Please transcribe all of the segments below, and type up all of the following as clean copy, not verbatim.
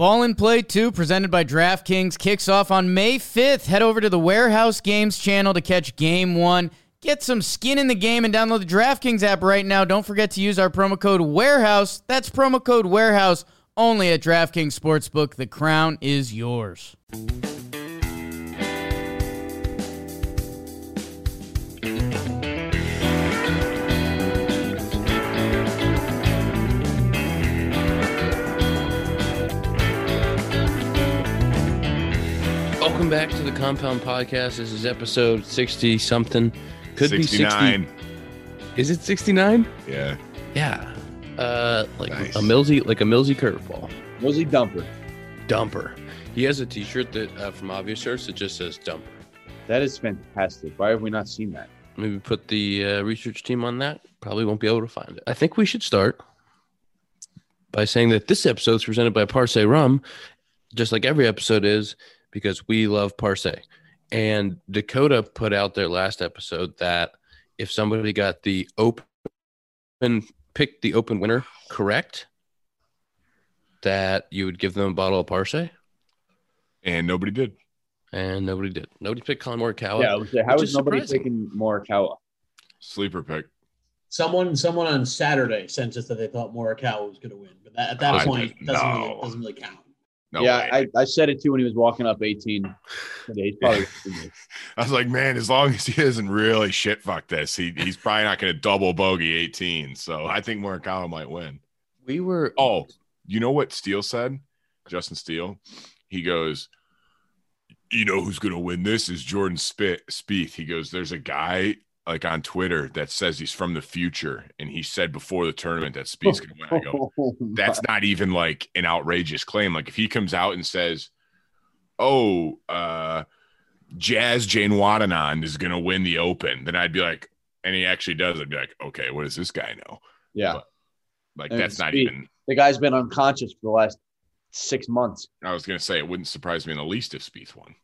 Ball and Play 2, presented by DraftKings, kicks off on May 5th. Head over to the Warehouse Games channel to catch Game 1. Get some skin in the game and download the DraftKings app right now. Don't forget to use our promo code WAREHOUSE. That's promo code WAREHOUSE only at DraftKings Sportsbook. The crown is yours. Welcome back to the Compound Podcast. This is episode 60-something. Could 69. be 60. Is it 69? Yeah. Yeah. Nice. a Millsy curveball. Millsy Dumper. He has a T-shirt that from Obvious Shirts that just says Dumper. That is fantastic. Why have we not seen that? Maybe put the research team on that. Probably won't be able to find it. I think we should start by saying that this episode is presented by Parse Rum, just like every episode is, because we love Parse. And Dakota put out their last episode that if somebody got the picked the open winner correct, that you would give them a bottle of Parse. And nobody did. Nobody picked Colin Morikawa. Yeah, I would say, how is nobody surprising. picking Morikawa? Sleeper pick. Someone on Saturday sent us that they thought Morikawa was going to win, but at that point, doesn't really count. No yeah, way. I said it too when he was walking up 18. He's probably I was like, man, as long as he doesn't really shit fuck this, he's probably not going to double bogey 18. So I think Morikawa might win. We were. Oh, you know what Steele said? Justin Steele. He goes, you know who's going to win this is Jordan Spieth. He goes, there's a guy like on Twitter that says he's from the future, and he said before the tournament that Spieth's going to win. I go, that's not even like an outrageous claim. Like if he comes out and says, Jazz Jane Wadanan is going to win the Open, then I'd be like, and he actually does, I'd be like, okay, what does this guy know? Yeah. But, like And that's not Spieth, even. the guy's been unconscious for the last 6 months. I was going to say it wouldn't surprise me in the least if Spieth won.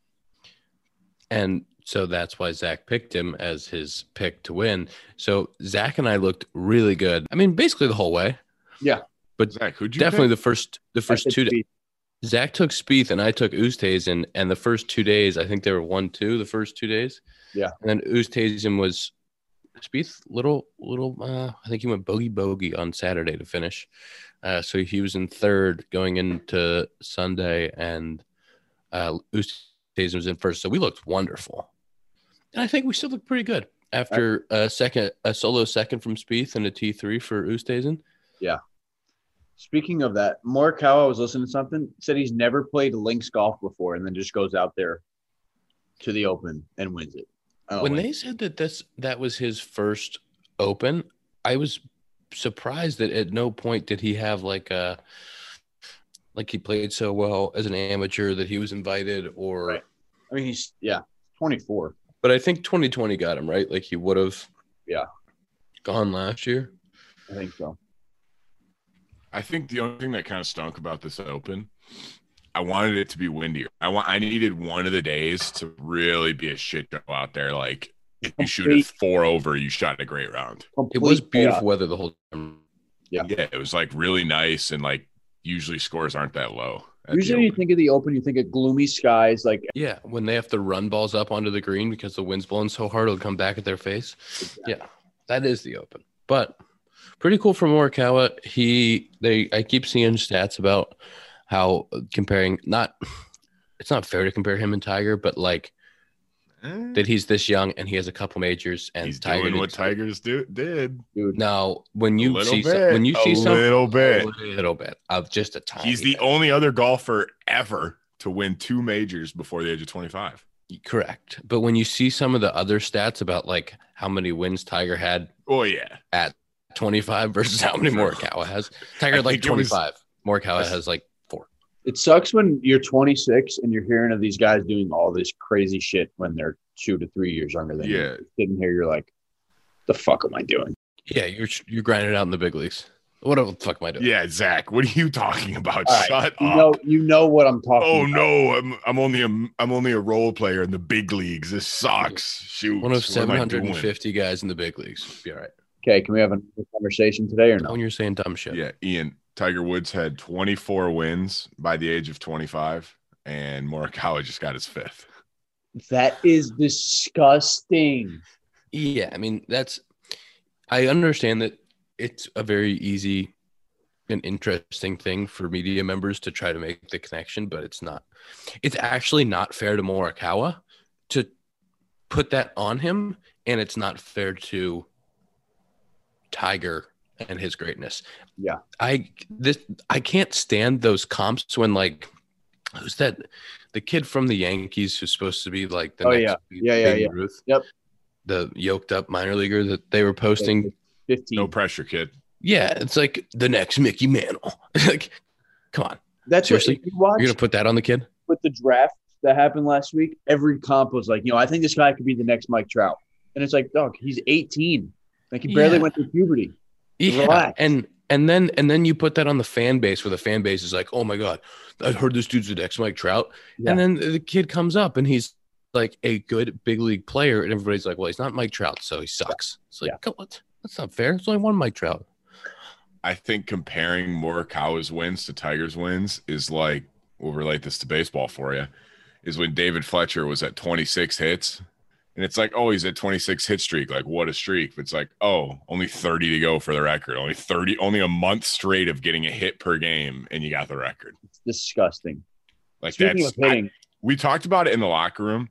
And so that's why Zach picked him as his pick to win. So Zach and I looked really good. I mean, basically the whole way. Yeah. But Zach, who'd you definitely pick? the first I said 2 days. Spieth. Zach took Spieth and I took Oosthuizen, and the first 2 days, I think they were 1-2 the first 2 days. Yeah. And then Oosthuizen was Spieth little. I think he went bogey on Saturday to finish. So he was in third going into Sunday, and Oosthuizen was in first. So we looked wonderful, and I think we still looked pretty good after a solo second from Spieth and a T3 for Oosthuizen. Yeah. Speaking of that, Morikawa, I was listening to something, said he's never played links golf before and then just goes out there to the Open and wins it. When they said that was his first Open, I was surprised that at no point did he have like he played so well as an amateur that he was invited or. Right. I mean, he's 24. But I think 2020 got him, right? Like he would have gone last year. I think so. I think the only thing that kind of stunk about this Open, I wanted it to be windier. I needed one of the days to really be a shit show out there. Like if you shoot it 4 over, you shot a great round. It was beautiful weather the whole time. Yeah. Yeah, it was like really nice, and like usually scores aren't that low. Usually you think of the Open, you think of gloomy skies. Like Yeah, when they have to run balls up onto the green because the wind's blowing so hard it'll come back at their face. Exactly. Yeah, that is the Open. But pretty cool for Morikawa. I keep seeing stats about how comparing it's not fair to compare him and Tiger, but like that he's this young and he has a couple majors and he's Tiger doing what Tigers did. dude, Now, when A you little see bit. when you see A little bit of just a tiny He's the bit. only other golfer ever to win 2 majors before the age of 25. Correct. But when you see some of the other stats about like how many wins Tiger had Oh yeah, at 25 versus how many Morikawa has. Tiger had like think it was- 25. Morikawa has like 4. it sucks when you're 26 and you're hearing of these guys doing all this crazy shit when they're 2 to 3 years younger than you. Yeah. Sitting here, you're like, the fuck am I doing? Yeah, you're grinding out in the big leagues. What the fuck am I doing? yeah, Zach. What are you talking about? All right, Shut you up. know what I'm talking Oh about. no, I'm only a role player in the big leagues. This sucks. Shoot, One of what am I doing? 750 guys in the big leagues. Be all right. Okay, can we have a conversation today or Not no? when you're saying dumb shit. Yeah, Ian. Tiger Woods had 24 wins by the age of 25, and Morikawa just got his 5th. That is disgusting. Yeah, I mean, I understand that it's a very easy and interesting thing for media members to try to make the connection, but it's not. It's actually not fair to Morikawa to put that on him, and it's not fair to Tiger and his greatness. Yeah. I can't stand those comps when, like, who's that? The kid from the Yankees who's supposed to be like the next Baby Ruth. Yep. The yoked up minor leaguer that they were posting. 15. No pressure, kid. Yeah, it's like the next Mickey Mantle. Like, come on. That's Seriously? What, You're gonna put that on the kid? With the draft that happened last week, every comp was like, I think this guy could be the next Mike Trout. And it's like, dog, he's 18. Like, he barely went through puberty. Yeah. Relax. And then you put that on the fan base where the fan base is like, oh my God, I heard this dude's the next Mike Trout. Yeah. And then the kid comes up and he's like a good big league player. And everybody's like, well, he's not Mike Trout, so he sucks. It's like, come on, that's not fair. It's only one Mike Trout. I think comparing Morikawa's wins to Tiger's wins is like, we'll relate this to baseball for you, is when David Fletcher was at 26 hits. And it's like, oh, he's at 26 hit streak. Like, what a streak. But it's like, oh, only 30 to go for the record. Only a month straight of getting a hit per game, and you got the record. It's disgusting. Like, Speaking of hitting, we talked about it in the locker room.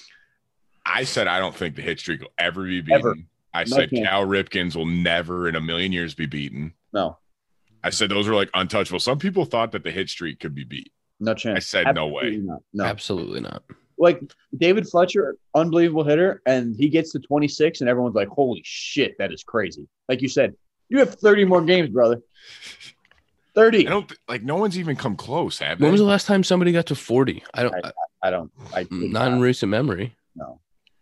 I said I don't think the hit streak will ever be beaten. Ever. I said Cal Ripken's will never in a million years be beaten. No. I said those were like untouchable. Some people thought that the hit streak could be beat. No chance. I said Absolutely no way. Not. No. Absolutely not. Like, David Fletcher, unbelievable hitter, and he gets to 26, and everyone's like, holy shit, that is crazy. Like you said, you have 30 more games, brother. 30. No one's even come close, have they? When was the last time somebody got to 40? I don't. Not in recent memory. No.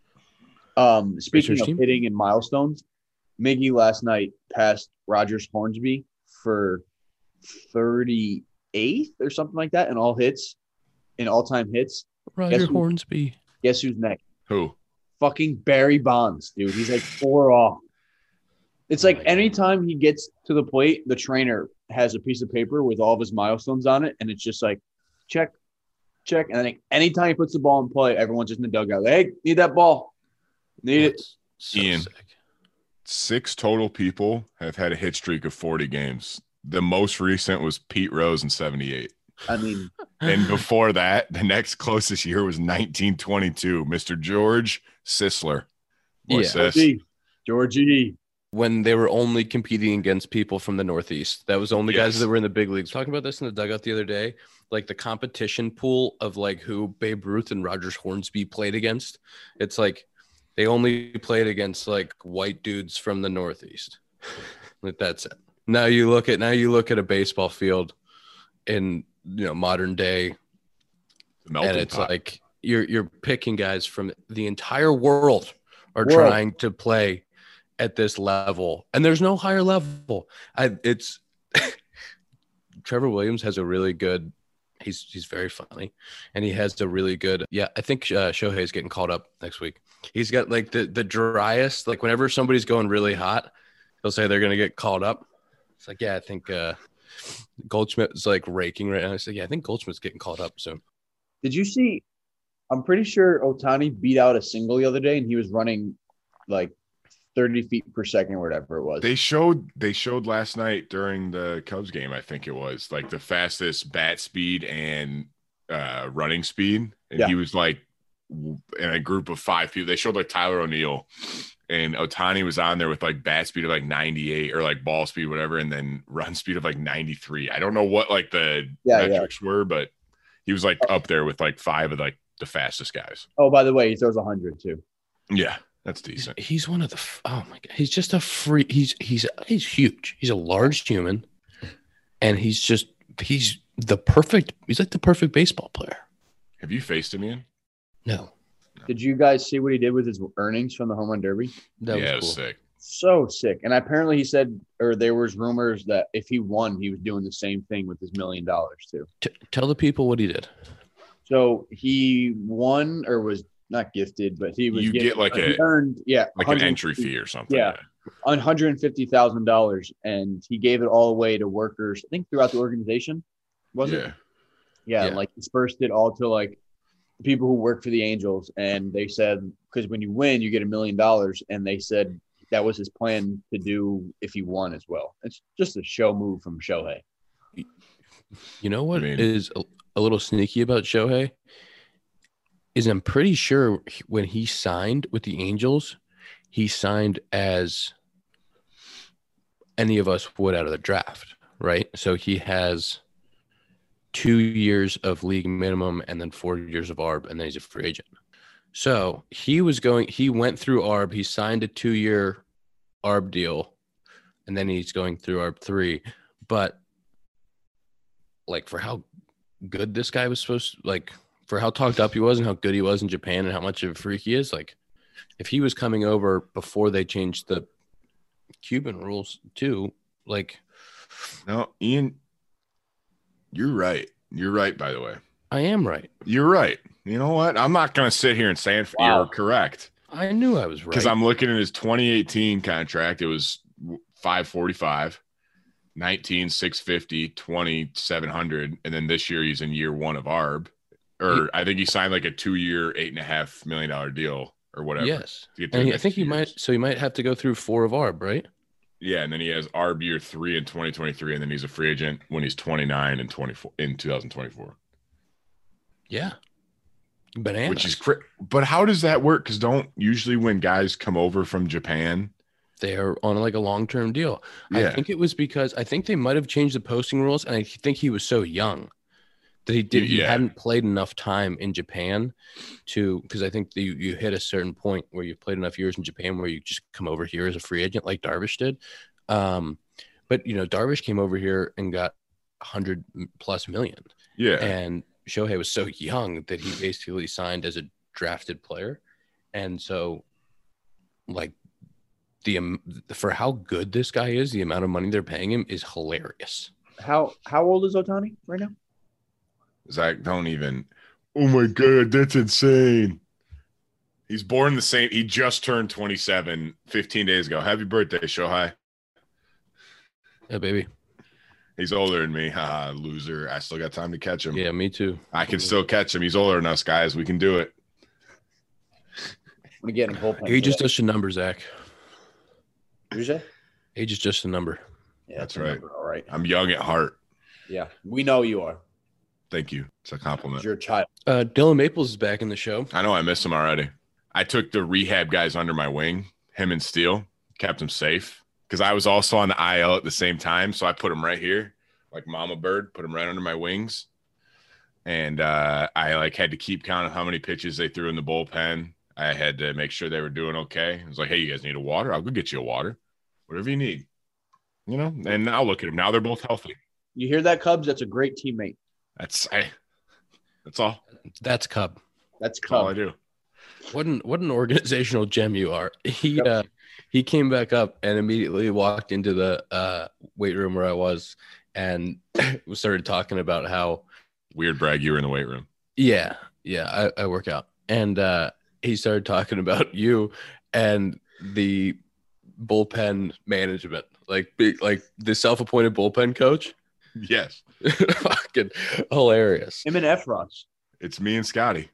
Speaking of hitting and milestones, Miggy last night passed Rogers Hornsby for 38th or something like that in all-time hits. Roger Hornsby. Guess who's next? Who? Fucking Barry Bonds, dude. He's like 4 off. It's like anytime he gets to the plate, the trainer has a piece of paper with all of his milestones on it, and it's just like, check. And then anytime he puts the ball in play, everyone's just in the dugout. Like, hey, need that ball. Need it. So Ian, sick. 6 total people have had a hit streak of 40 games. The most recent was Pete Rose in 78. I mean, and before that, the next closest year was 1922. Mr. George Sisler. Georgie. When they were only competing against people from the Northeast. That was only guys that were in the big leagues. Talking about this in the dugout the other day, like the competition pool of like who Babe Ruth and Rogers Hornsby played against. It's like they only played against like white dudes from the Northeast. Like, that's it. Now you look at a baseball field in modern day, and it's like you're picking guys from the entire world are trying to play at this level, and there's no higher level. It's Trevor Williams has a really good. He's very funny, and he has a really good. Yeah, I think Shohei's getting called up next week. He's got like the driest. Like whenever somebody's going really hot, they'll say they're gonna get called up. It's like, I think Goldschmidt's like raking right now. I said, I think Goldschmidt's getting called up soon. Did you see? I'm pretty sure Ohtani beat out a single the other day, and he was running like 30 feet per second or whatever it was. They showed last night during the Cubs game, I think it was, like the fastest bat speed and running speed. And he was like in a group of 5 people. They showed like Tyler O'Neill, and Ohtani was on there with like bat speed of like 98 or like ball speed, whatever, and then run speed of like 93. I don't know what like the metrics were, but he was like up there with like 5 of like the fastest guys. Oh, by the way, he throws 100 too. Yeah, that's decent. He's one of the oh my God, he's just a free. He's huge. He's a large human, and he's like the perfect baseball player. Have you faced him, Ian? No. Did you guys see what he did with his earnings from the home run derby? That was it cool. was sick. So sick. And apparently he said, or there was rumors that if he won, he was doing the same thing with his $1 million too. Tell the people what he did. So he won or was not gifted, but he was You get like he earned an entry fee or something. Yeah. $150,000, and he gave it all away to workers, I think throughout the organization. Was it? Yeah, like dispersed it all to like people who work for the Angels, and they said because when you win, you get $1 million, and they said that was his plan to do if he won as well. It's just a show move from Shohei. You know what is a little sneaky about Shohei is I'm pretty sure when he signed with the Angels, he signed as any of us would out of the draft, right? So he has 2 years of league minimum and then 4 years of ARB, and then he's a free agent. So he went through ARB, he signed a 2-year ARB deal, and then he's going through ARB 3. But like for how good this guy was for how talked up he was and how good he was in Japan and how much of a freak he is, like if he was coming over before they changed the Cuban rules too, like. No, Ian, you're right. You're right, by the way. I am right. You're right. You know what? I'm not going to sit here and say you're correct. I knew I was right. Because I'm looking at his 2018 contract. It was $545, 19, 650, 20, 700. And then this year he's in year 1 of ARB. Or I think he signed like a 2-year, $8.5 million deal or whatever. Yes. And I think he might have to go through 4 of ARB, right? Yeah, and then he has ARB year 3 in 2023, and then he's a free agent when he's 29 and 24 in 2024. Yeah, bananas. Which is but how does that work? Because don't usually when guys come over from Japan, they are on like a long-term deal. Yeah. I think it was because I think they might have changed the posting rules, and I think he was so young that he hadn't played enough time in Japan because I think you hit a certain point where you've played enough years in Japan where you just come over here as a free agent like Darvish did. But Darvish came over here and got $100+ million. Yeah. And Shohei was so young that he basically signed as a drafted player. And so like for how good this guy is, the amount of money they're paying him is hilarious. How old is Ohtani right now? Zach, don't even. Oh my God, that's insane. He's born the same. He just turned 27 15 days ago. Happy birthday, Shohei. Yeah, baby. He's older than me. Loser. I still got time to catch him. Yeah, me too. I can still catch him. He's older than us, guys. We can do it. I'm getting bullpen. Age is just a number, Zach. What'd you say? Age is just a number. Yeah, that's right. Number, all right. I'm young at heart. Yeah, we know you are. Thank you. It's a compliment. You're a child. Dylan Maples is back in the show. I know I missed him already. I took the rehab guys under my wing, him and Steele, kept him safe because I was also on the IL at the same time. So I put him right here, like Mama Bird, put him right under my wings. And I had to keep count of how many pitches they threw in the bullpen. I had to make sure they were doing okay. I was like, hey, you guys need a water? I'll go get you a water. Whatever you need. And now look at them. Now they're both healthy. You hear that, Cubs? That's a great teammate. That's all. That's Cub. That's all I do. What an organizational gem you are. He came back up and immediately walked into the weight room where I was and started talking about how weird brag you were in the weight room. Yeah, I work out. And he started talking about you and the bullpen management, like the self-appointed bullpen coach. Yes. Fucking hilarious. Him and Efros. It's me and Scotty.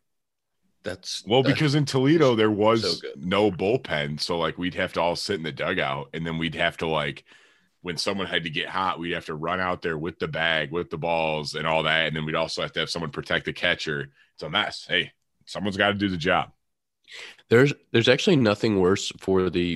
Because in Toledo there was no bullpen, so we'd have to all sit in the dugout, and then we'd have to when someone had to get hot, we'd have to run out there with the bag, with the balls, and all that, and then we'd also have to have someone protect the catcher. It's a mess. Hey, someone's got to do the job. There's actually nothing worse for the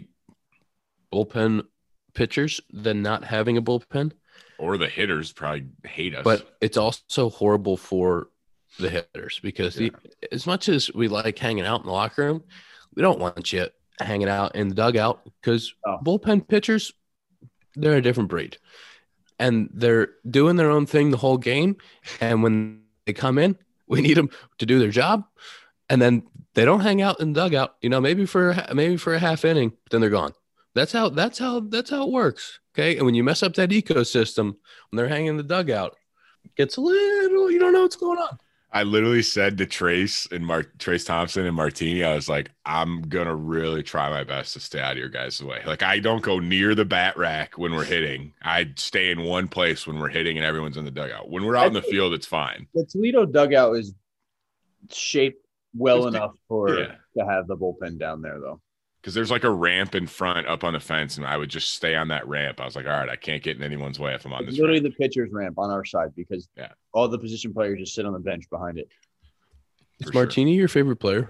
bullpen pitchers than not having a bullpen. Or the hitters probably hate us. But it's also horrible for the hitters because as much as we like hanging out in the locker room, we don't want you hanging out in the dugout because bullpen pitchers, they're a different breed. And they're doing their own thing the whole game. And when they come in, we need them to do their job. And then they don't hang out in the dugout, maybe for a half inning, but then they're gone. That's how it works. Okay. And when you mess up that ecosystem, when they're hanging in the dugout, it gets a little, you don't know what's going on. I literally said to Trace Thompson and Martini, I was like, I'm gonna really try my best to stay out of your guys' way. Like, I don't go near the bat rack when we're hitting. I stay in one place when we're hitting and everyone's in the dugout. When we're out in the field, it's fine. The Toledo dugout is shaped well enough to have the bullpen down there, though. Because there's like a ramp in front up on the fence, and I would just stay on that ramp. I was like, all right, I can't get in anyone's way if I'm on this literally ramp. the pitcher's ramp on our side because all the position players just sit on the bench behind it. Is Martini your favorite player?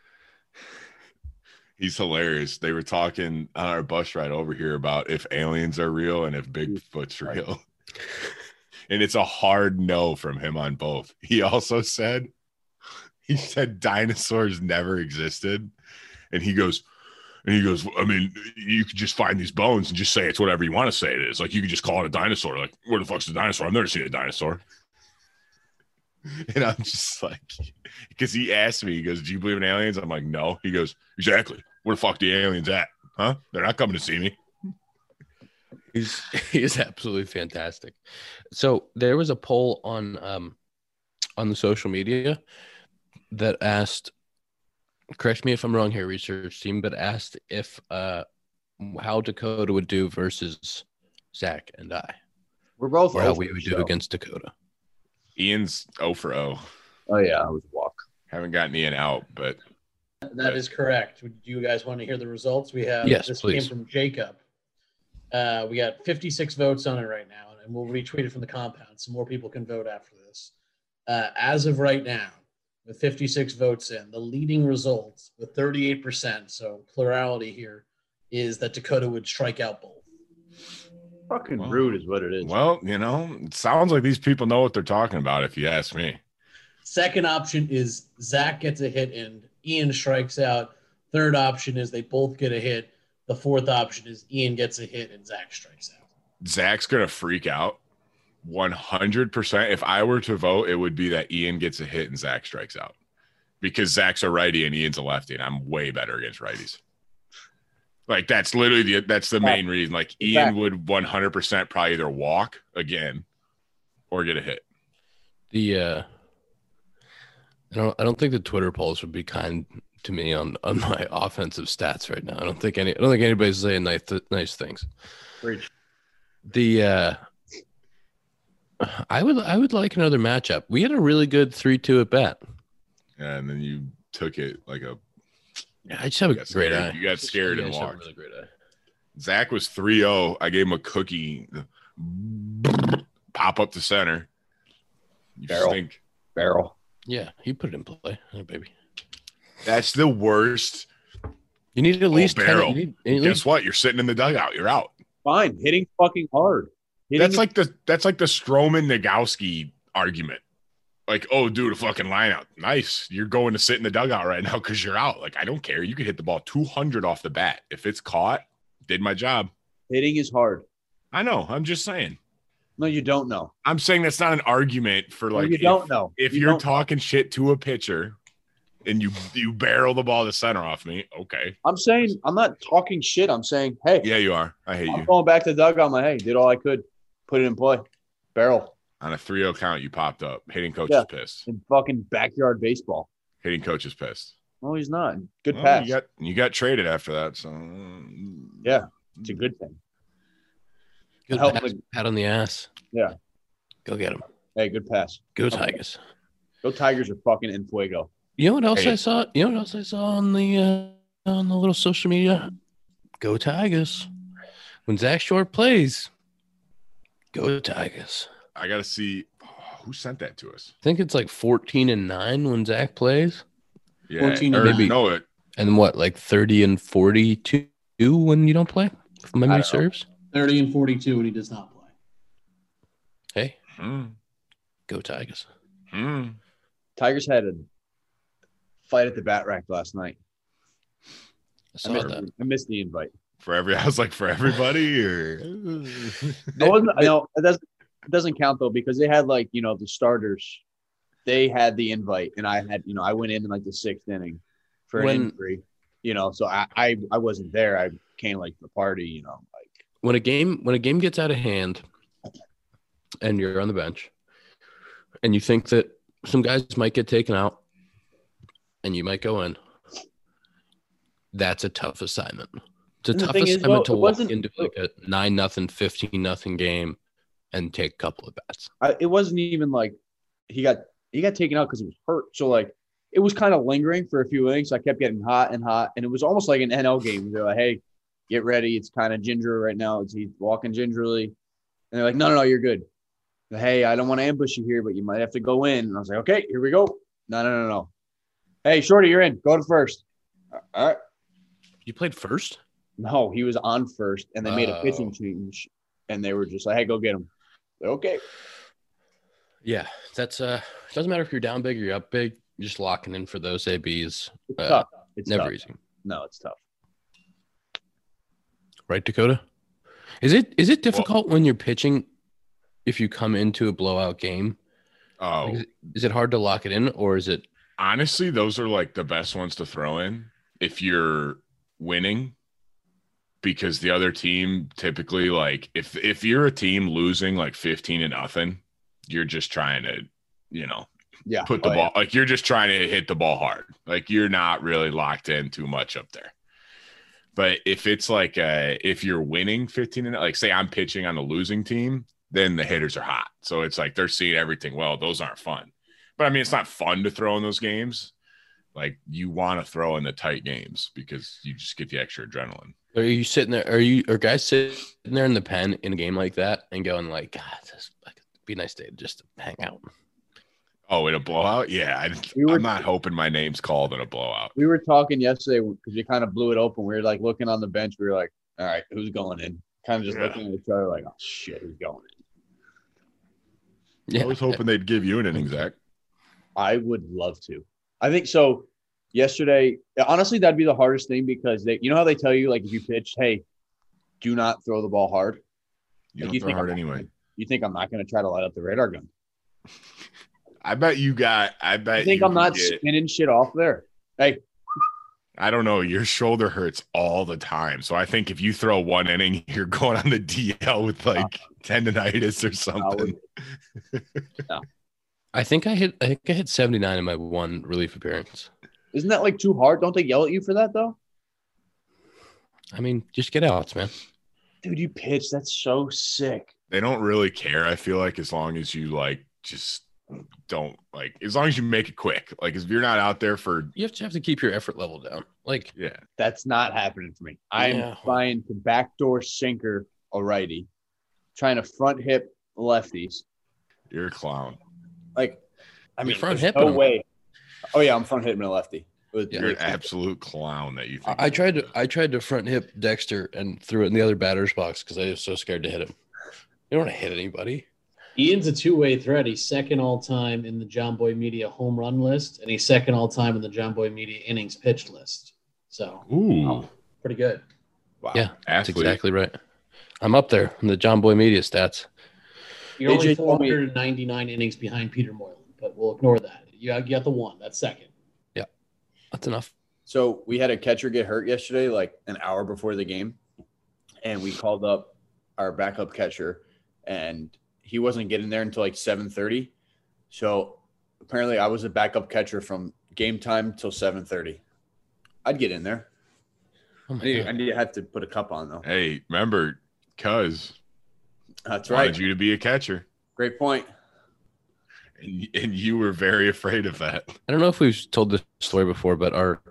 He's hilarious. They were talking on our bus ride over here about if aliens are real and if Bigfoot's real. And it's a hard no from him on both. He also said dinosaurs never existed. And he goes, I mean, you could just find these bones and just say it's whatever you want to say it is. Like, you could just call it a dinosaur. Like, where the fuck's a dinosaur? I've never seen a dinosaur. And I'm just like, because he asked me, he goes, do you believe in aliens? I'm like, no. He goes, exactly. Where the fuck the aliens at? Huh? They're not coming to see me. He is absolutely fantastic. So there was a poll on the social media that asked, correct me if I'm wrong here, research team, but asked if how Dakota would do versus Zach and I. We're both or how we would do against Dakota. Ian's 0 for 0. Oh yeah, I was walk. Haven't gotten Ian out, but that is correct. Do you guys want to hear the results? We have this please. Came from Jacob. We got 56 votes on it right now, and we'll retweet it from the compound so more people can vote after this. As of right now, with 56 votes in, the leading results with 38%, so plurality here, is that Dakota would strike out both. Fucking rude is what it is. Well, it sounds like these people know what they're talking about, if you ask me. Second option is Zach gets a hit and Ian strikes out. Third option is they both get a hit. The fourth option is Ian gets a hit and Zach strikes out. Zach's going to freak out 100%. If I were to vote, it would be that Ian gets a hit and Zach strikes out. Because Zach's a righty and Ian's a lefty, and I'm way better against righties. Like, that's literally that's the main reason. Like, Ian would 100% probably either walk again or get a hit. I don't think the Twitter polls would be kind to me on my offensive stats right now. I don't think anybody's saying nice things. Preach. I would like another matchup. We had a really good 3-2 at bat. Yeah, and then you took it like a. I just have a great eye. You got scared and walked. Really great eye. Zach was 3-0. I gave him a cookie. Pop up to center. Barrel. Yeah, he put it in play. Oh, baby. That's the worst. You need at least barrel. 10. Guess what? You're sitting in the dugout. You're out. Fine. Hitting fucking hard. That's like the Stroman Nagowski argument. Like, oh, dude, a fucking line out. Nice. You're going to sit in the dugout right now because you're out. Like, I don't care. You could hit the ball 200 off the bat. If it's caught, did my job. Hitting is hard. I know. I'm just saying. No, you don't know. I'm saying that's not an argument for like. No, you don't know. If you're talking shit to a pitcher and you barrel the ball to center off me, okay. I'm saying I'm not talking shit. I'm saying, hey. Yeah, you are. I hate you. I'm going back to the dugout. I'm like, hey, did all I could. Put it in play. Barrel. On a 3-0 count, you popped up. Hitting coach is pissed. In fucking backyard baseball. Hitting coach is pissed. No, he's not. Good pass. You got traded after that, so yeah, it's a good thing. Good pass, pat on the ass. Yeah. Go get him. Hey, good pass. Go Tigers. Go Tigers are fucking in fuego. You know what else I saw? You know what else I saw on the little social media? Go Tigers. When Zach Short plays, go Tigers. I gotta see who sent that to us. I think it's like 14-9 when Zach plays. Yeah, 14 or maybe. Know it. And what, like 30-42 when you don't play? If memory serves. 30-42 when he does not play. Hey, go Tigers. Tigers had a fight at the bat rack last night. I missed the invite. I was like, for everybody, or I wasn't. It doesn't count though because they had like the starters. They had the invite, and I had I went in like the 6th inning for an injury. So I wasn't there. I came like the party. Like when a game gets out of hand, and you're on the bench, and you think that some guys might get taken out, and you might go in. That's a tough assignment. It's a And the tough thing is, assignment though, to it walk wasn't- into like a 9-0, 15-0 game and take a couple of bats. It wasn't even like he got taken out because he was hurt. So like it was kind of lingering for a few innings. I kept getting hot, and it was almost like an NL game. They're like, "Hey, get ready. It's kind of ginger right now. He's walking gingerly," and they're like, "No, you're good." Hey, I don't want to ambush you here, but you might have to go in. And I was like, "Okay, here we go." No. Hey, Shorty, you're in. Go to first. All right. You played first? No, he was on first, and they made a pitching Oh. change, and they were just like, "Hey, go get him." Okay. Yeah, that's it doesn't matter if you're down big or you're up big. You're just locking in for those ABs. It's tough. It's Never tough. easy. No, it's tough. Right, Dakota? Is it difficult when you're pitching if you come into a blowout game? Oh, Like, is it hard to lock it in, or is it? honestly, those are like the best ones to throw in if you're winning, because the other team typically, like if you're a team losing like 15-0, you're just trying to, Yeah. put the ball, like you're just trying to hit the ball hard. Like you're not really locked in too much up there. But if it's like if you're winning 15 and like say I'm pitching on a losing team, then the hitters are hot. So it's like they're seeing everything. Well, those aren't fun. But I mean, it's not fun to throw in those games. Like you want to throw in the tight games because you just get the extra adrenaline. Are you sitting there? Are guys sitting there in the pen in a game like that and going like, God, this would be a nice day to just hang out? Oh, in a blowout? Yeah. I'm not hoping my name's called in a blowout. We were talking yesterday because you kind of blew it open. We were like looking on the bench. We were like, "All right, who's going in?" Kind of just Yeah. looking at each other like, "Oh shit, who's going in?" Yeah, I was hoping they'd give you an inning, Zach. I would love to. I think so. Yesterday, honestly, that'd be the hardest thing because you know how they tell you like if you pitch, hey, do not throw the ball hard. You Like, don't throw think hard I'm not anyway. gonna- You think I'm not going to try to light up the radar gun? I bet You think you I'm not could get- spinning shit off there? Hey, I don't know. Your shoulder hurts all the time. So I think if you throw one inning, you're going on the DL with like tendonitis or something. I think I hit 79 in my one relief appearance. isn't that like too hard? Don't they yell at you for that though? I mean, just get outs, man. Dude, you pitch. That's so sick. They don't really care. I feel like as long as you like just don't like as long as you make it quick. Like if you're not out there for You have to keep your effort level down. Like, yeah. That's not happening for me. I'm Yeah. trying to backdoor sinker a righty, trying to front hip lefties. You're a clown. Like, I mean, front there's hipping no him. way. Oh yeah, I'm front hitting a lefty. Yeah. You're an absolute clown that you think. I tried to front hip Dexter and threw it in the other batter's box because I was so scared to hit him. You don't want to hit anybody. Ian's a two-way threat. He's second all-time in the John Boy Media home run list, and he's second all-time in the John Boy Media innings pitched list. So, Ooh, pretty good. Wow. Yeah, that's athlete. exactly right. I'm up there in the John Boy Media stats. You're only AJ told me- 499 innings behind Peter Moylan, but we'll ignore that. You got the one. That's second. That's enough. So we had a catcher get hurt yesterday, like an hour before the game, and we called up our backup catcher, and he wasn't getting there until like 7:30. So apparently, I was a backup catcher from game time till 7:30. I'd get in there. Oh my I God. need to have to put a cup on though. hey, remember, Cuz That's wanted right. you to be a catcher, Great point. and you were very afraid of that. I don't know if we've told this story before, but our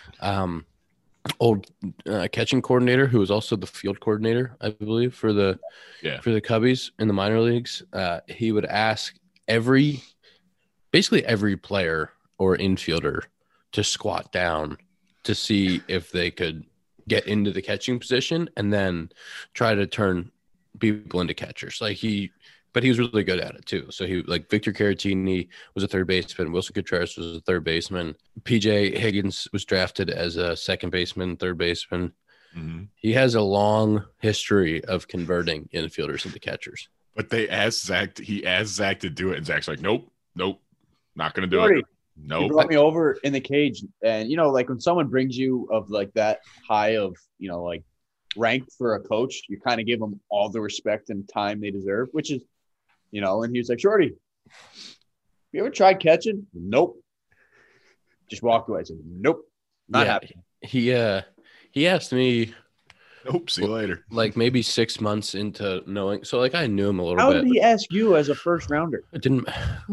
old catching coordinator, who was also the field coordinator, I believe, for the Cubbies in the minor leagues, he would ask basically every player or infielder to squat down to see if they could get into the catching position and then try to turn people into catchers. But he was really good at it too. So Victor Caratini was a third baseman. Wilson Contreras was a third baseman. PJ Higgins was drafted as a second baseman, third baseman. Mm-hmm. He has a long history of converting infielders into catchers. But he asked Zach to do it, and Zach's like, nope, not gonna do Jordy, it. He Nope. brought me over in the cage, and like when someone brings you of like that high of like rank for a coach, you kind of give them all the respect and time they deserve, which is and he was like, Shorty, You ever tried catching? Nope. Just walked away. I said, nope. Not happening. He asked me Nope. See you later. like maybe 6 months into knowing. So like I knew him a little How bit. did he ask you as a first rounder? It didn't.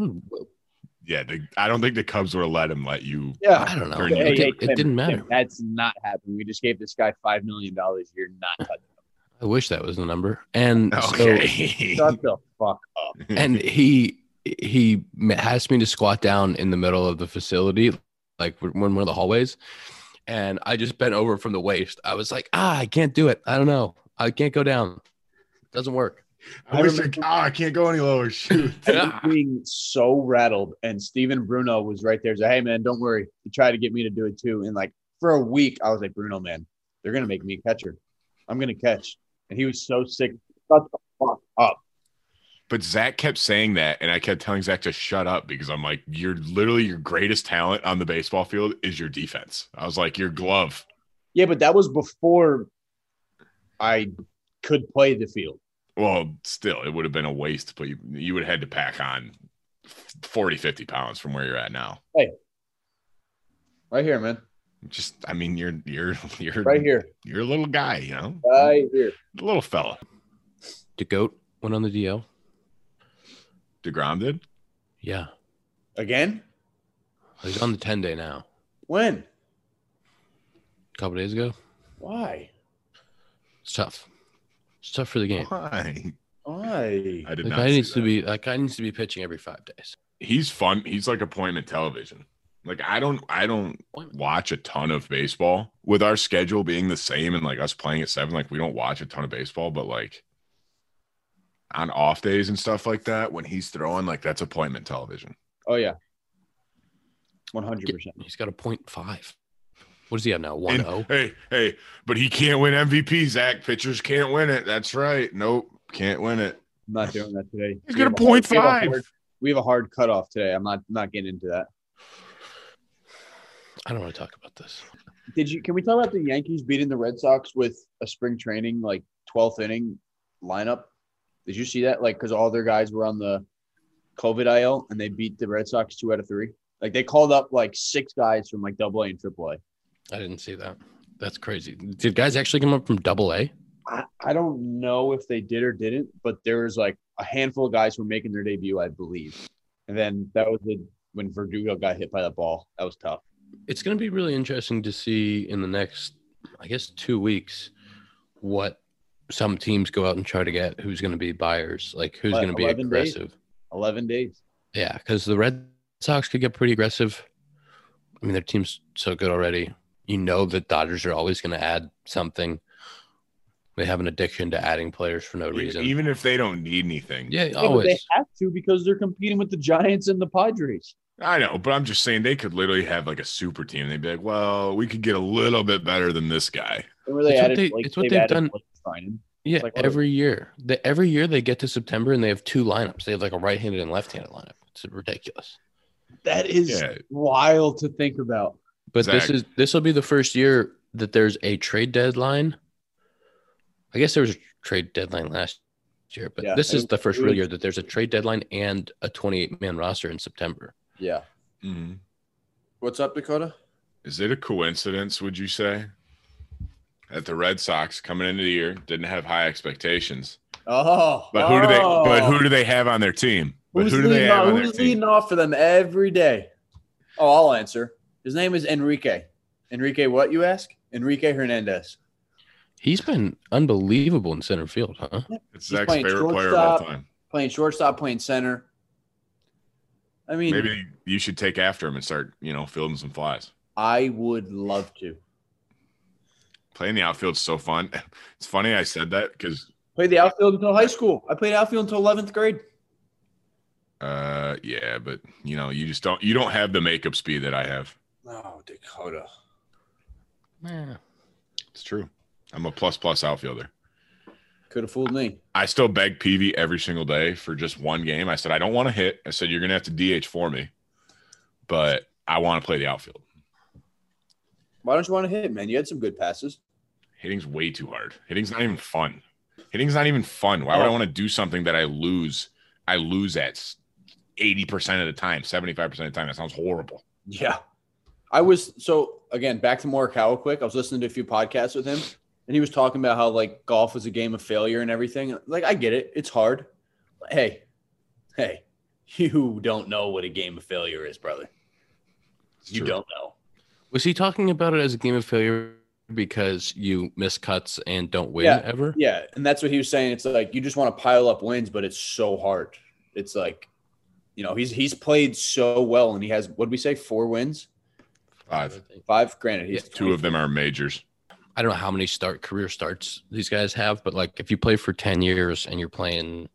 Yeah, I don't think the Cubs would have let you. Yeah. I don't know. Turn you- It Tim, didn't matter. Tim, that's not happening. We just gave this guy $5 million. You're not touching I wish that was the number. And Okay. him. Shut the fuck up. and he asked me to squat down in the middle of the facility, like one of the hallways, and I just bent over from the waist. I was like, I can't do it. I don't know. I can't go down. It doesn't work. I can't go any lower. Shoot. I was being so rattled, and Steven Bruno was right there. He's like, hey, man, don't worry. He tried to get me to do it too. And like for a week, I was like, Bruno, man, they're going to make me a catcher. I'm going to catch. And he was so sick. Shut the fuck up. But Zach kept saying that, and I kept telling Zach to shut up because I'm like, you're literally your greatest talent on the baseball field is your defense. I was like, your glove. Yeah, but that was before I could play the field. Well, still, it would have been a waste, but you would have had to pack on 40, 50 pounds from where you're at now. Right here, man. Just, I mean, you're Right here. You're a little guy, you know, Right here. a little fella. DeGoat went on the DL. DeGrom did. Yeah, Again? he's on the 10-day now. When? A couple days ago. Why? It's tough. It's tough for the game. Why? Why? I did The not. guy see needs that. to be pitching every 5 days. He's fun. He's like appointment television. Like I don't watch a ton of baseball with our schedule being the same and like us playing at 7. Like we don't watch a ton of baseball, but like on off days and stuff like that, when he's throwing, like that's appointment television. Oh, yeah. 100%. He's got a 0.5. What does he have now? And, 1-0. hey, but he can't win MVP, Zach. Pitchers can't win it. That's right. Nope, can't win it. I'm not doing that today. He's We got a have 0.5. We have a hard cutoff today. I'm not getting into that. I don't want to talk about this. Can we talk about the Yankees beating the Red Sox with a spring training, like 12th inning lineup? Did you see that? Like, because all their guys were on the COVID IL and they beat the Red Sox 2 out of 3. Like, they called up like 6 guys from like AA and AAA. I didn't see that. That's crazy. Did guys actually come up from AA? I don't know if they did or didn't, but there was like a handful of guys who were making their debut, I believe. And then that was when Verdugo got hit by that ball. That was tough. It's going to be really interesting to see in the next, I guess, 2 weeks what some teams go out and try to get, who's going to be buyers, like who's going to be 11 days. aggressive. 11 days. Yeah, because the Red Sox could get pretty aggressive. I mean, their team's so good already. You know that Dodgers are always going to add something. They have an addiction to adding players for no reason. Even if they don't need anything. Yeah, Yeah, but always. they have to because they're competing with the Giants and the Padres. I know, but I'm just saying they could literally have like a super team. They'd be like, well, we could get a little bit better than this guy. Remember they It's what added they- Blake- it's what they've they've added done. Blake Treinen. Yeah, like, what are- every year. Every year they get to September and they have 2 lineups. They have like a right-handed and left-handed lineup. It's ridiculous. That is Yeah. wild to think about. But Zach. this will be the first year that there's a trade deadline. I guess there was a trade deadline last year, but Yeah, this is the first it real was- year that there's a trade deadline and a 28-man roster in September. Yeah. Mm-hmm. What's up, Dakota? Is it a coincidence, would you say, that the Red Sox coming into the year didn't have high expectations? Oh, But who do they have on their team? But Who's who do they have on their who's team? leading off for them every day? Oh, I'll answer. His name is Enrique. Enrique, what you ask? Enrique Hernandez. He's been unbelievable in center field, huh? It's He's Zach's playing favorite player of all shortstop. time. Playing shortstop, playing center. I mean, Maybe you should take after him and start, fielding some flies. I would love to. Playing the outfield's so fun. It's funny I said that because, Played the outfield until high school. I played outfield until 11th grade. yeah, but you just don't have the makeup speed that I have. Oh, Dakota. Yeah. It's true. I'm a plus outfielder. Could have fooled me. I still beg Peavy every single day for just one game. I said, I don't want to hit. I said, you're going to have to DH for me, but I want to play the outfield. Why don't you want to hit, man? You had some good passes. Hitting's way too hard. Hitting's not even fun. Why would I want to do something that I lose at 80% of the time, 75% of the time. That sounds horrible. Yeah. Again, back to Morikawa quick. I was listening to a few podcasts with him, and he was talking about how, like, golf is a game of failure and everything. Like, I get it. It's hard. But hey, you don't know what a game of failure is, brother. You True. don't know. Was he talking about it as a game of failure because you miss cuts and don't win ever? Yeah, and that's what he was saying. It's like you just want to pile up wins, but it's so hard. It's like, he's played so well, and he has, what did we say, 4 wins? 5. 5. Granted, he's 2 of them are majors. I don't know how many career starts these guys have, but like if you play for 10 years and you're playing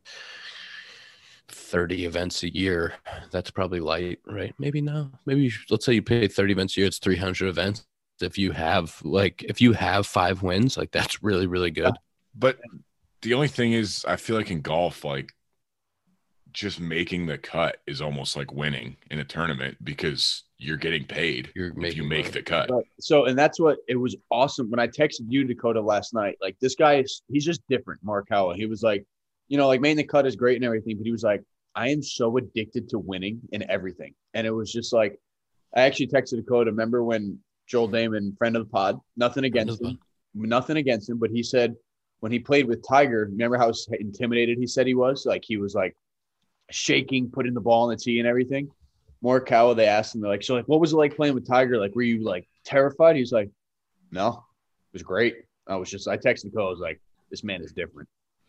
30 events a year, that's probably light, right? Maybe no. Maybe let's say you play 30 events a year, it's 300 events. If you have 5 wins, like that's really, really good. But the only thing is, I feel like in golf, like just making the cut is almost like winning in a tournament because you're getting paid if you make the cut. Right. So, and that's what it was awesome when I texted you, Dakota, last night. Like, this guy he's just different, Morikawa. He was like, like making the cut is great and everything, but he was like, I am so addicted to winning in everything. And it was just like, I actually texted Dakota. Remember when Joel Damon, friend of the pod, nothing against him, but he said when he played with Tiger, remember how intimidated he said he was? Like, he was like shaking, putting the ball on the tee and everything. Morikawa, they asked him, they're like, so like, what was it like playing with Tiger? Like, were you like terrified? He's like, no, it was great. I texted Dakota. I was like, this man is different.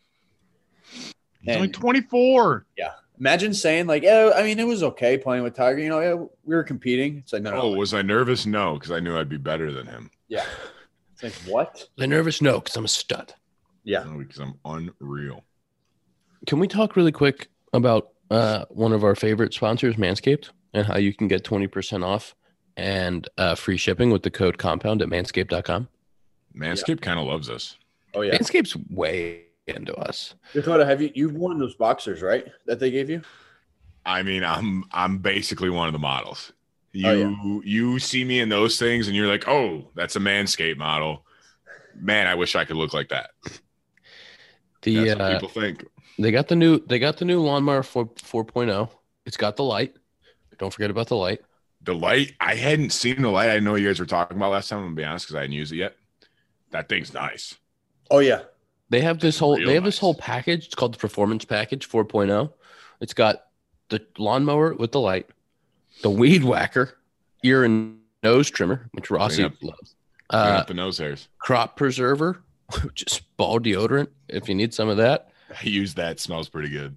He's only 24. Yeah. Imagine saying like, yeah, I mean, it was okay playing with Tiger. We were competing. It's like, no. Was I nervous? No, because I knew I'd be better than him. Yeah. It's like, what? Was I nervous? No, because I'm a stud. Yeah. No, because I'm unreal. Can we talk really quick about one of our favorite sponsors, Manscaped, and how you can get 20% off and free shipping with the code compound at manscaped.com? Manscaped kind of loves us. Oh, yeah. Manscaped's way into us. Dakota, you've worn those boxers, right? That they gave you? I mean, I'm basically one of the models. You see me in those things and you're like, oh, that's a Manscaped model. Man, I wish I could look like that. That's what people think. They got the new lawnmower 4.0. It's got the light. Don't forget about the light. The light, I hadn't seen the light. I didn't know what you guys were talking about last time. I'm gonna be honest, because I hadn't used it yet. That thing's nice. Oh yeah. They have this whole package. It's called the Performance Package 4.0. It's got the lawnmower with the light, the weed whacker, ear and nose trimmer, which Rossi loves. Up the nose hairs. Crop preserver, just ball deodorant if you need some of that. I use that. It smells pretty good.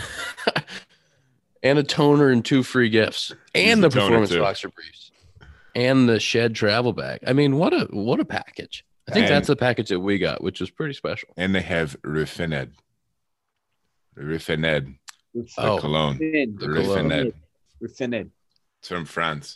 And a toner and 2 free gifts. And the Performance Boxer briefs. And the Shed travel bag. I mean, what a package. I think that's the package that we got, which is pretty special. And they have Refined. Refined. Oh, cologne. Refined. Refined. It's from France.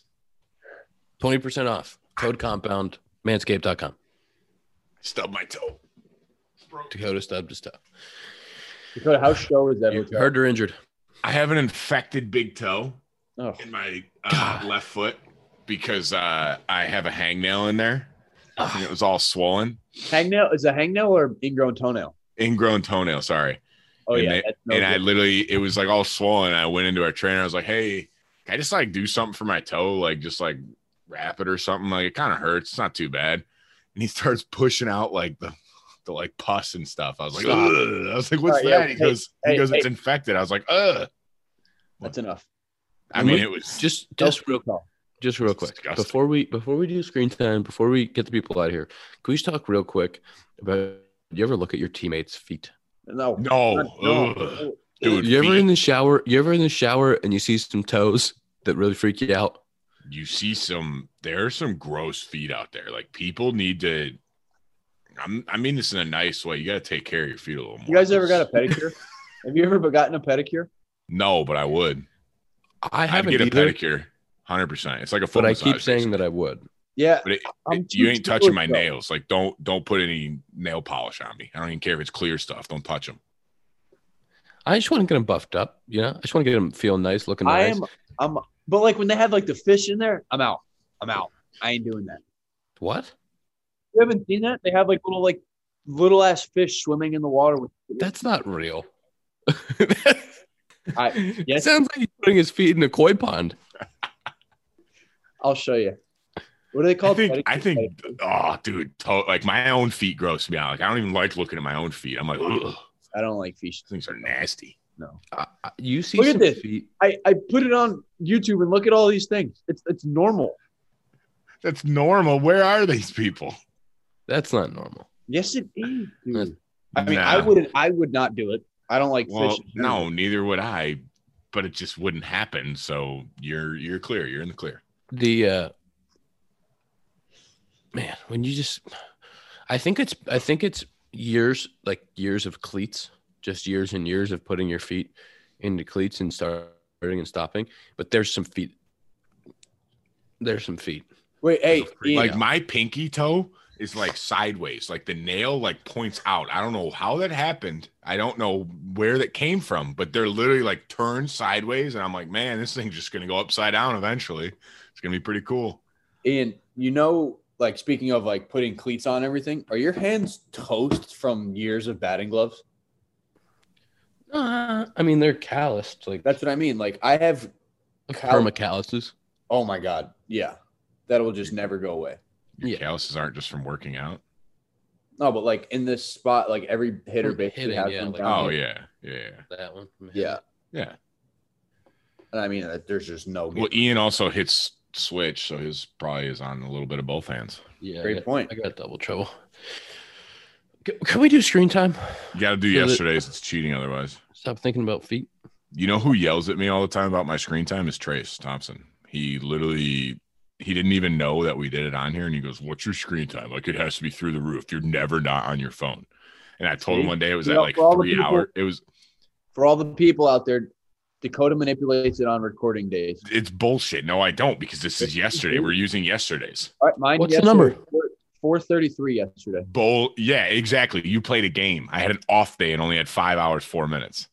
20% off. Code compound. Manscaped.com. Stubbed my toe. Dakota stubbed his toe. Dakota, how show is that? Hurt or injured? I have an infected big toe in my left foot because I have a hangnail in there. And it was all swollen. Hangnail? Is it a hangnail or ingrown toenail? Ingrown toenail, sorry. Oh, and yeah. I literally, it was like all swollen. I went into our trainer. I was like, hey, can I just like do something for my toe? Like just like wrap it or something. Like it kind of hurts. It's not too bad. And he starts pushing out like the like pus and stuff. I was like, ugh. I was like, what's that? Yeah. He goes, it's infected. I was like, ugh. That's enough. I mean, it was just real quick disgusting. before we do screen time, before we get the people out of here, can we just talk real quick about? Do you ever look at your teammates' feet? No. Dude, You ever in the shower? And you see some toes that really freak you out? You see there are some gross feet out there. Like people need to. I mean this in a nice way. You got to take care of your feet a little more. You guys ever got a pedicure? Have you ever gotten a pedicure? No, but I would. I'd get a pedicure, 100%. It's like a foot but I massage, keep saying that I would. Yeah, but you ain't touching my nails. Like don't put any nail polish on me. I don't even care if it's clear stuff. Don't touch them. I just want to get them buffed up. I just want to get them feeling nice, looking nice. But like when they have like the fish in there, I'm out. I ain't doing that. What? You haven't seen that? They have like little ass fish swimming in the water with. That's not real. It Yes, sounds like he's putting his feet in a koi pond. I'll show you. What are they I called? think, oh, dude, like my own feet gross me out. Like I don't even like looking at my own feet. I'm like, ugh, I don't like fish. things are nasty. No. You see Look at some this. feet. I put it on YouTube and look at all these things. It's normal. That's normal. Where are these people? That's not normal. Yes, it is, dude. That's- I mean, Nah. I would not do it. I don't like Well, fish. in general. no, neither would I. But it just wouldn't happen. So you're clear. You're in the clear. The man, when you just, I think it's years of cleats, just years and years of putting your feet into cleats and starting and stopping. But there's some feet. Wait, hey, Ian, Like my pinky toe is like sideways. Like the nail like points out. I don't know how that happened. I don't know where that came from, but they're literally like turned sideways. And I'm like, man, this thing's just gonna go upside down eventually. It's gonna be pretty cool. Ian, like speaking of like putting cleats on everything, are your hands toast from years of batting gloves? I mean, they're calloused. Like That's what I mean. Like I have permacalluses. Oh my God. Yeah. That will just never go away. Your Yeah. calluses aren't just from working out. No, but like in this spot, like every hitter From basically hitting, has yeah, one like- down Oh here. yeah. That one. Yeah. Yeah. And I mean, there's just no Well, Ian also hits switch, so his probably is on a little bit of both hands. Yeah. Great point. I got double trouble. Can we do screen time? You got to do So that- yesterday's. It's cheating otherwise. Stop thinking about feet. You know who yells at me all the time about my screen time is Trace Thompson. He didn't even know that we did it on here, and he goes, "What's your screen time? Like it has to be through the roof. You're never not on your phone." And I told him one day it was at like For all the 3 people- hours. It was For all the people out there, Dakota manipulates it on recording days. it's bullshit. No, I don't, because this is yesterday. We're using yesterday's. All right, mine What's the yesterday number? was 4:33 yesterday. Yeah, exactly. You played a game. I had an off day and only had 5 hours 4 minutes.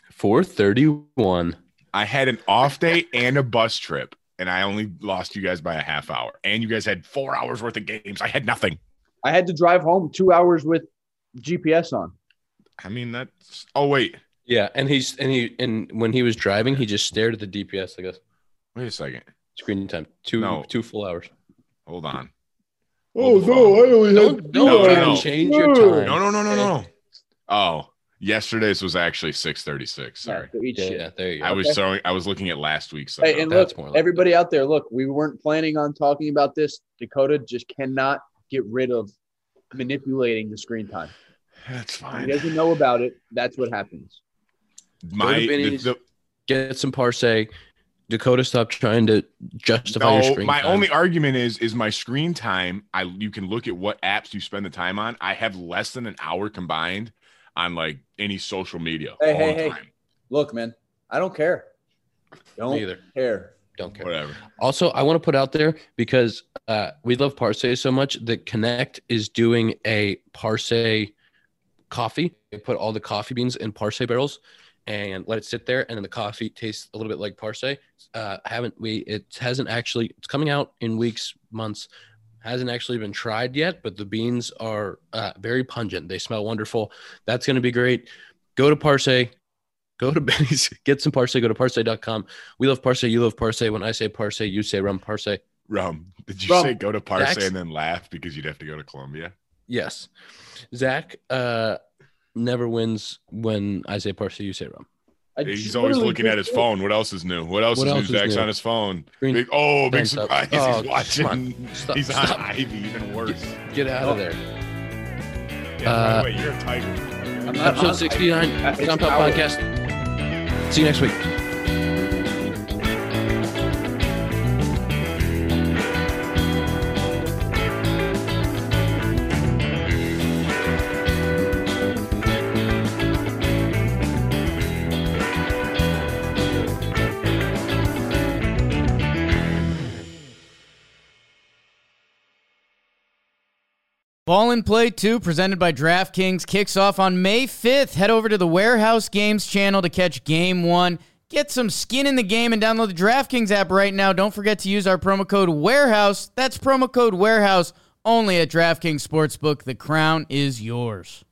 4:31. I had an off day and a bus trip, and I only lost you guys by a half hour. And you guys had 4 hours worth of games. I had nothing. I had to drive home 2 hours with GPS on. I mean, that's. Oh wait, Yeah, and when he was driving, he just stared at the DPS. I guess wait a second. screen time No. 2 full hours. Hold on. Oh Hold the phone. I only Don't No, try no. and change your time. No. Oh, yesterday's was actually 6:36. Sorry. Yeah, there you go. I was looking at last week's. Hey, and That's look, more like everybody out there, look, we weren't planning on talking about this. Dakota just cannot get rid of manipulating the screen time. That's He fine. doesn't know about it. That's what happens. My Get some Parsay. Dakota, stop trying to justify your screen my time. only argument is my screen time. You can look at what apps you spend the time on. I have less than an hour combined on like any social media. Hey, all hey, the hey. time. Look, man, I don't care. Don't Me either. care. Don't care. Whatever. Also, I want to put out there because we love Parsay so much that Connect is doing a Parsay coffee. They put all the coffee beans in Parsay barrels and let it sit there, and then the coffee tastes a little bit like Parsay. It's coming out in weeks, months. Hasn't actually been tried yet, but the beans are very pungent. They smell wonderful. That's going to be great. Go to Parsay. Go to Benny's. Get some Parsay. Go to Parsay.com. We love Parsay. You love Parsay. When I say Parsay, you say rum Parsay. Rum. Did you Rum. say go to Parsay Dax- and then laugh because you'd have to go to Columbia? Yes. Zach never wins when I say Parsay, you say rum. He's always looking at his phone. What else is new? What else What is else new? is Zach's new? on his phone. Green- Big Thanks up. surprise. Oh, He's watching. come on. Stop, He's on stop. Ivy, even worse. Get out of there. Yeah, by the way, you're a tiger. I'm not Episode on- 69, It's Jump Up ours. Podcast. See you next week. Ball and Play 2, presented by DraftKings, kicks off on May 5th. Head over to the Warehouse Games channel to catch Game 1. Get some skin in the game and download the DraftKings app right now. Don't forget to use our promo code WAREHOUSE. That's promo code WAREHOUSE only at DraftKings Sportsbook. The crown is yours.